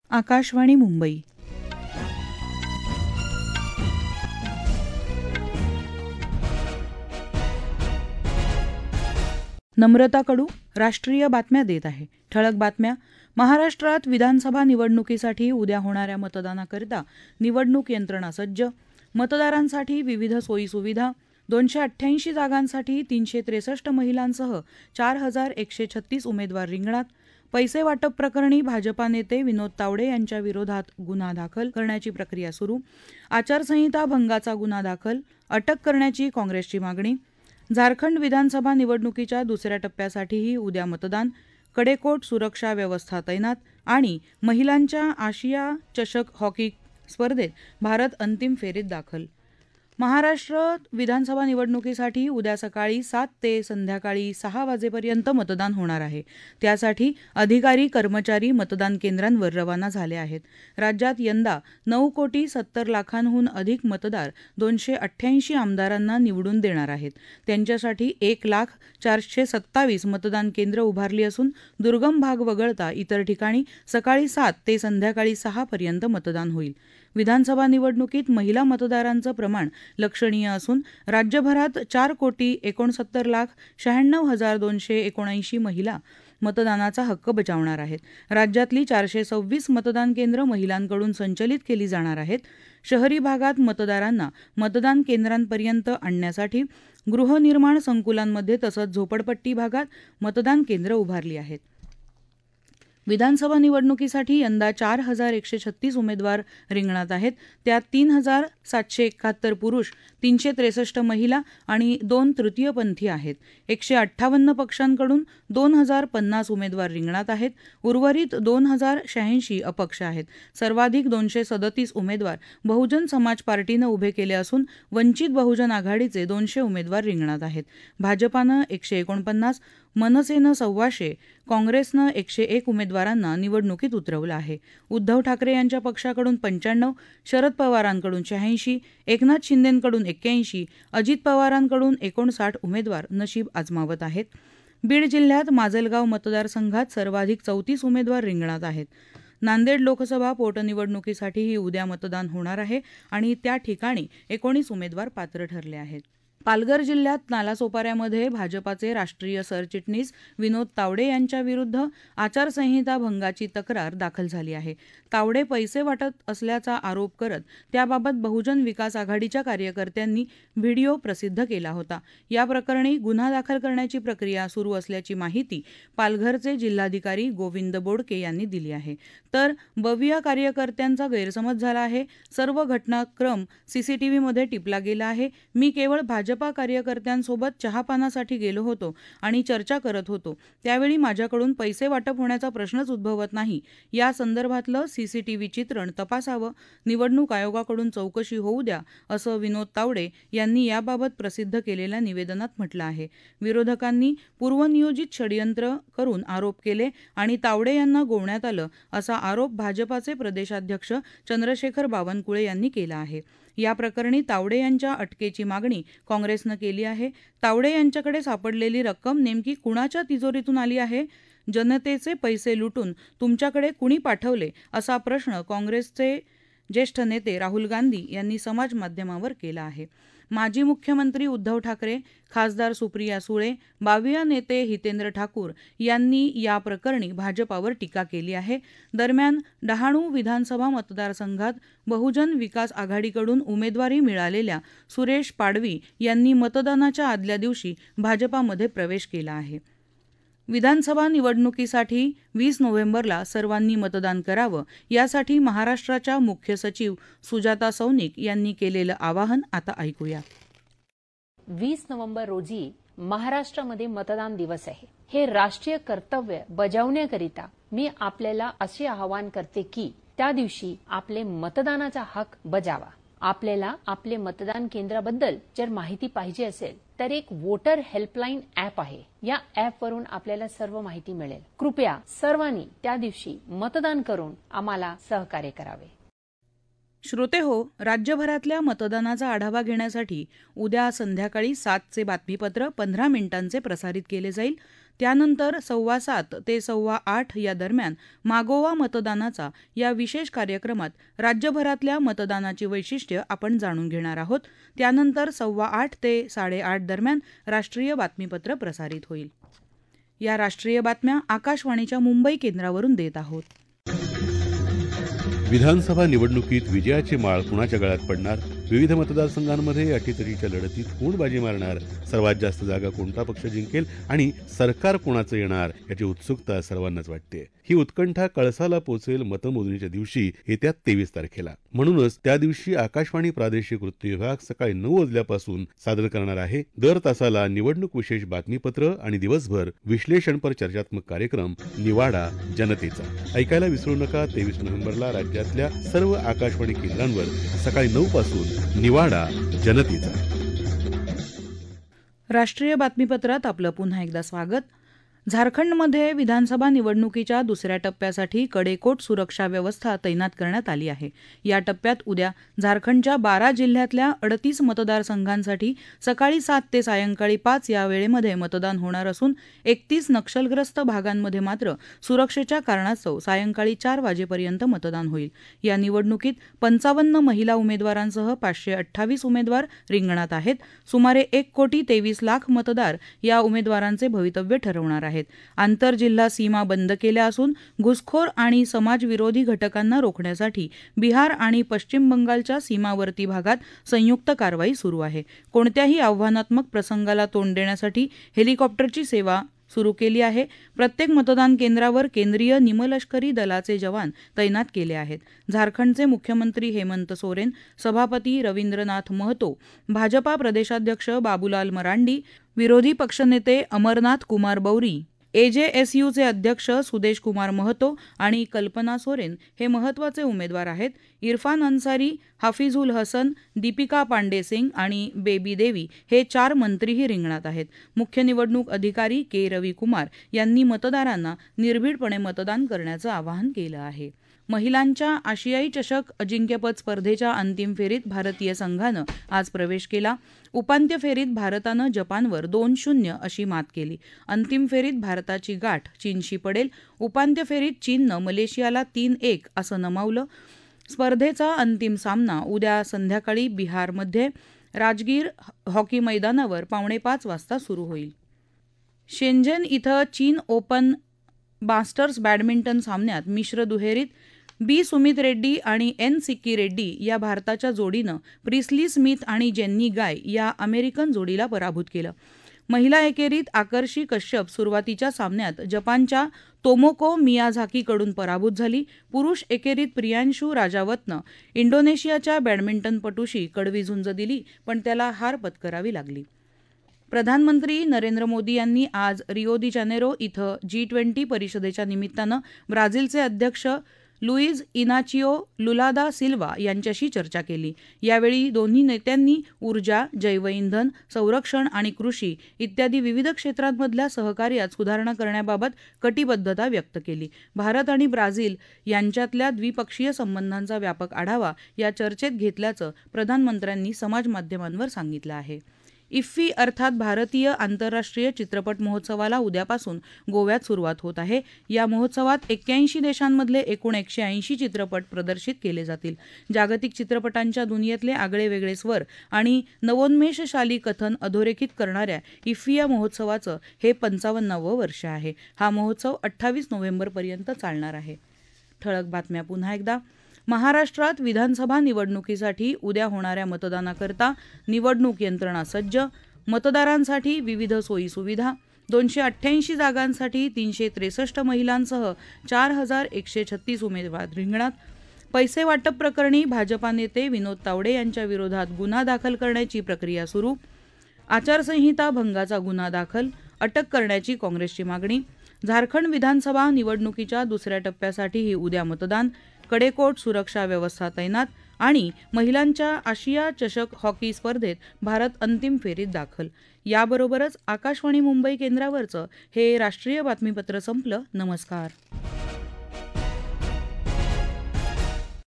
आकाशवाणी मुंबई. नम्रता कडू राष्ट्रीय बातम्या देत आहे. ठळक बातम्या. महाराष्ट्रात विधानसभा निवडणुकीसाठी उद्या होणाऱ्या मतदानाकरिता निवडणूक यंत्रणा सज्ज. मतदारांसाठी विविध सोयीसुविधा. 288 जागांसाठी 363 महिलांसह 4136 उमेदवार रिंगणात. पैसे वाटप प्रकरणी भाजपा नेते विनोद तावडे यांच्या विरोधात गुन्हा दाखल करण्याची प्रक्रिया सुरू. आचारसंहिता भंगाचा गुन्हा दाखल, अटक करण्याची काँग्रेसची मागणी. झारखंड विधानसभा निवडणुकीच्या दुसऱ्या टप्प्यासाठीही उद्या मतदान. कडेकोट सुरक्षा व्यवस्था तैनात. आणि महिलांच्या आशिया चषक हॉकी स्पर्धेत भारत अंतिम फेरीत दाखल. महाराष्ट्र विधानसभा निवडणुकीसाठी उद्या सकाळी 7 ते संध्याकाळी 6 वाजेपर्यंत मतदान होणार आहे. त्यासाठी अधिकारी कर्मचारी मतदान केंद्रांवर रवाना झाले आहेत. राज्यात यंदा 9,70,00,000हून अधिक मतदार 288 आमदारांना निवडून देणार आहेत. त्यांच्यासाठी 1,04,27 मतदान केंद्र उभारली असून दुर्गम भाग वगळता इतर ठिकाणी सकाळी 7 ते संध्याकाळी 6 पर्यंत मतदान होईल. विधानसभा निवडणुकीत महिला मतदारांचं प्रमाण लक्षणीय असून राज्यभरात 4,69,96,279 महिला मतदानाचा हक्क बजावणार आहेत. राज्यातली 426 मतदान केंद्र महिलांकडून संचलित केली जाणार आहेत. शहरी भागात मतदारांना मतदान केंद्रांपर्यंत आणण्यासाठी गृहनिर्माण संकुलांमध्ये तसंच झोपडपट्टी भागात मतदान केंद्र उभारली आहेत. विधानसभा निवडणुकीसाठी यंदा 4136 उमेदवार रिंगणात आहेत. त्यात 3,771 पुरुष, 363 महिला आणि 2 तृतीयपंथी आहेत. 158 पक्षांकडून 2,050 उमेदवार रिंगणात आहेत. उर्वरित 2,086 अपक्ष आहेत. सर्वाधिक 237 उमेदवार बहुजन समाज पार्टीनं उभे केले असून वंचित बहुजन आघाडीचे 200 उमेदवार रिंगणात आहेत. भाजपानं 149, मनसेनं 125, काँग्रेसनं 101 उमेदवारांना निवडणुकीत उतरवलं आहे. उद्धव ठाकरे यांच्या पक्षाकडून 95, शरद पवारांकडून 86, एकनाथ शिंदेंकडून 81, अजित पवारांकडून 59 उमेदवार नशीब आजमावत आहेत. बीड जिल्ह्यात माजलगाव मतदारसंघात सर्वाधिक 34 उमेदवार रिंगणात आहेत. नांदेड लोकसभा पोटनिवडणुकीसाठीही उद्या मतदान होणार आहे आणि त्या ठिकाणी 19 उमेदवार पात्र ठरले आहेत. पालघर जिल्ह्यात नालासोपाऱ्यामध्ये भाजपाचे राष्ट्रीय सरचिटणीस विनोद तावडे यांच्या विरुद्ध आचारसंहिता भंगाची तक्रार दाखल झाली आहे. तावडे पैसे वाटत असल्याचा आरोप करत त्याबाबत बहुजन विकास आघाडीच्या कार्यकर्त्यांनी व्हिडिओ प्रसिद्ध केला होता. या प्रकरणी गुन्हा दाखल करण्याची प्रक्रिया सुरू असल्याची माहिती पालघरचे जिल्हाधिकारी गोविंद बोडके यांनी दिली आहे. तर बविया कार्यकर्त्यांचा गैरसमज झाला आहे. सर्व घटनाक्रम सीसीटीव्हीमध्ये टिपला गेला आहे. मी केवळ भाजपा कार्यकर्त्यांसोबत चहापानासाठी गेलो होतो आणि चर्चा करत होतो. त्यावेळी माझ्याकडून पैसे वाटप होण्याचा प्रश्नच उद्भवत नाही. या संदर्भातलं सीसीटीव्ही चित्रण तपासावं, निवडणूक आयोगाकडून चौकशी होऊ द्या, असं विनोद तावडे यांनी याबाबत प्रसिद्ध केलेल्या निवेदनात म्हटलं आहे. विरोधकांनी पूर्वनियोजित षडयंत्र करून आरोप केले आणि तावडे यांना गोवण्यात आलं, असा आरोप भाजपाचे प्रदेशाध्यक्ष चंद्रशेखर बावनकुळे यांनी केला आहे. या प्रकरणी तावडे यांच्या अटकेची मागणी काँग्रेसनं केली आहे. तावडे यांच्याकडे सापडलेली रक्कम नेमकी कुणाच्या तिजोरीतून आली आहे? जनतेचे पैसे लुटून तुमच्याकडे कुणी पाठवले, असा प्रश्न काँग्रेसचे ज्येष्ठ नेते राहुल गांधी यांनी समाज माध्यमावर केला आहे. माजी मुख्यमंत्री उद्धव ठाकरे, खासदार सुप्रिया सुळे, बाविया नेते हितेंद्र ठाकूर यांनी या प्रकरणी भाजपावर टीका केली आहे. दरम्यान डहाणू विधानसभा मतदारसंघात बहुजन विकास आघाडीकडून उमेदवारी मिळालेल्या सुरेश पाडवी यांनी मतदानाच्या आदल्या दिवशी भाजपामध्ये प्रवेश केला आहे. विधानसभा निवडणुकीसाठी 20 नोव्हेंबरला सर्वांनी मतदान करावं, यासाठी महाराष्ट्राच्या मुख्य सचिव सुजाता सौनिक यांनी केलेलं आवाहन आता ऐकूया. 20 नोव्हेंबर रोजी महाराष्ट्रामध्ये मतदान दिवस आहे. हे राष्ट्रीय कर्तव्य बजावण्याकरिता मी आपल्याला असे आवाहन करते की त्या दिवशी आपले मतदानाचा हक बजावा. आपल्याला आपले मतदान केंद्राबद्दल जर माहिती पाहिजे असेल तर एक वोटर हेल्पलाईन ॲप आहे. या ॲपवरून आपल्याला सर्व माहिती मिळेल. कृपया सर्वांनी त्या दिवशी मतदान करून आम्हाला सहकार्य करावे. श्रोतेहो, राज्यभरातल्या मतदानाचा आढावा घेण्यासाठी उद्या संध्याकाळी 7चे बातमीपत्र 15 मिनिटांचे प्रसारित केले जाईल. त्यानंतर 7:15 ते 8:15 या दरम्यान मागोवा मतदानाचा या विशेष कार्यक्रमात राज्यभरातल्या मतदानाची वैशिष्ट्य आपण जाणून घेणार आहोत. त्यानंतर 8:15 ते 8:30 दरम्यान राष्ट्रीय बातमीपत्र प्रसारित होईल. या राष्ट्रीय बातम्या आकाशवाणीच्या मुंबई केंद्रावरून देत आहोत. विधानसभा निवडणुकीत विजयाची माळ कुणाच्या गळ्यात पडणार? विविध मतदारसंघांमध्ये अटीतटीच्या लढतीत कोण बाजी मारणार? सर्वात जास्त जागा कोणता पक्ष जिंकेल आणि सरकार कोणाचं येणार याची उत्सुकता सर्वांनाच वाटते. ही उत्कंठा कळसाला पोचेल मतमोजणीच्या दिवशी येत्या 23 तारखेला. म्हणूनच त्या दिवशी आकाशवाणी प्रादेशिक वृत्त विभाग सकाळी 9 वाजल्यापासून सादर करणार आहे दर तासाला निवडणूक विशेष बातमीपत्र आणि दिवसभर विश्लेषणपर चर्चात्मक कार्यक्रम निवाडा जनतेचा. ऐकायला विसरू नका. 23 नोव्हेंबरला राज्यातल्या सर्व आकाशवाणी केंद्रांवर सकाळी 9 पासून निवाडा जनतेचा. राष्ट्रीय बातमीपत्रात आपलं पुन्हा एकदा स्वागत. झारखंडमध्ये विधानसभा निवडणुकीच्या दुसऱ्या टप्प्यासाठी कडेकोट सुरक्षा व्यवस्था तैनात करण्यात आली आहे. या टप्प्यात उद्या झारखंडच्या 12 जिल्ह्यातल्या 38 मतदारसंघांसाठी सकाळी 7 ते सायंकाळी 5 या वेळेमध्ये मतदान होणार असून 31 नक्षलग्रस्त भागांमध्ये मात्र सुरक्षेच्या कारणास्तव सायंकाळी 4 वाजेपर्यंत मतदान होईल. या निवडणुकीत 55 महिला उमेदवारांसह 528 उमेदवार रिंगणात आहेत. सुमारे 1,23,00,000 मतदार या उमेदवारांचे भवितव्य ठरवणार आहेत. आंतरजिल्हा सीमा बंद केल्या असून घुसखोर आणि समाजविरोधी घटकांना रोखण्यासाठी बिहार आणि पश्चिम बंगालच्या सीमावर्ती भागात संयुक्त कारवाई सुरू आहे. कोणत्याही आव्हानात्मक प्रसंगाला तोंड देण्यासाठी हेलिकॉप्टरची सेवा सुरू केली आहे. प्रत्येक मतदान केंद्रावर केंद्रीय निमलष्करी दलाचे जवान तैनात केले आहेत. झारखंडचे मुख्यमंत्री हेमंत सोरेन, सभापती रवींद्रनाथ महतो, भाजपा प्रदेशाध्यक्ष बाबूलाल मरांडी, विरोधी पक्षनेते अमरनाथ कुमार बौरी, एजेएसयूचे अध्यक्ष सुदेश कुमार महतो आणि कल्पना सोरेन हे महत्त्वाचे उमेदवार आहेत. इरफान अन्सारी, हाफिजुल हसन, दीपिका पांडे सिंग आणि बेबी देवी हे 4 मंत्रीही रिंगणात आहेत. मुख्य निवडणूक अधिकारी के. रविकुमार यांनी मतदारांना निर्भीडपणे मतदान करण्याचं आवाहन केलं आहे. महिलांच्या आशियाई चषक अजिंक्यपद स्पर्धेच्या अंतिम फेरीत भारतीय संघानं आज प्रवेश केला. उपांत्य फेरीत भारतानं जपानवर 2-0 अशी मात केली. अंतिम फेरीत भारताची गाठ चीनशी पडेल. उपांत्य फेरीत चीननं मलेशियाला 3-1 असं नमावलं. स्पर्धेचा अंतिम सामना उद्या संध्याकाळी बिहारमध्ये राजगीर हॉकी मैदानावर 4:45 वाजता सुरू होईल. शेंझेन इथं चीन ओपन मास्टर्स बॅडमिंटन सामन्यात मिश्र दुहेरीत बी. सुमित रेड्डी आणि एन. सिक्की रेड्डी या भारताच्या जोडीनं प्रिस्ली स्मिथ आणि जेन्नी गाय या अमेरिकन जोडीला पराभूत केलं. महिला एकेरीत आकर्षी कश्यप सुरुवातीच्या सामन्यात जपानच्या तोमोको मियाझाकीकडून पराभूत झाली. पुरुष एकेरीत प्रियांशू राजावतनं इंडोनेशियाच्या बॅडमिंटनपटूशी कडवी झुंज दिली, पण त्याला हार पत्करावी लागली. प्रधानमंत्री नरेंद्र मोदी यांनी आज रिओ दी जानेरो इथं G20 परिषदेच्या निमित्तानं ब्राझीलचे अध्यक्ष लुईज इनाचिओ लुला दा सिल्वा यांच्याशी चर्चा केली. यावेळी दोन्ही नेत्यांनी ऊर्जा, जैवइंधन, संरक्षण आणि कृषी इत्यादी विविध क्षेत्रांमधल्या सहकार्यात सुधारणा करण्याबाबत कटिबद्धता व्यक्त केली. भारत आणि ब्राझील यांच्यातल्या द्विपक्षीय संबंधांचा व्यापक आढावा या चर्चेत घेतल्याचं प्रधानमंत्र्यांनी समाजमाध्यमांवर सांगितलं आहे. इफ्फी अर्थात भारतीय आंतरराष्ट्रीय चित्रपट महोत्सवाला उद्यापासून गोव्यात सुरुवात होत आहे. या महोत्सवात 81 देशांमधले एकूण 180 चित्रपट प्रदर्शित केले जातील. जागतिक चित्रपटांच्या दुनियेतले आगळेवेगळे स्वर आणि नवोन्मेषशाली कथन अधोरेखित करणाऱ्या इफ्फी या महोत्सवाचं हे 55वं वर्ष आहे. हा महोत्सव 28 नोव्हेंबरपर्यंत चालणार आहे. ठळक बातम्या पुन्हा एकदा. महाराष्ट्रात विधानसभा निवडणुकीसाठी उद्या होणाऱ्या मतदानाकरता निवडणूक यंत्रणा सज्ज. मतदारांसाठी विविध सोयीसुविधा. 288 जागांसाठी 363 महिलांसह 4,136 उमेदवार रिंगणात. पैसे वाटप प्रकरणी भाजपा नेते विनोद तावडे यांच्या विरोधात गुन्हा दाखल करण्याची प्रक्रिया सुरू. आचारसंहिता भंगाचा गुन्हा दाखल, अटक करण्याची काँग्रेसची मागणी. झारखंड विधानसभा निवडणुकीच्या दुसऱ्या टप्प्यासाठीही उद्या मतदान. कडेकोट सुरक्षा व्यवस्था तैनात आणि महिलांच्या आशिया चषक हॉकी स्पर्धेत भारत अंतिम फेरीत दाखल. याबरोबरच आकाशवाणी मुंबई केंद्रावरचं हे राष्ट्रीय बातमीपत्र संपलं. नमस्कार.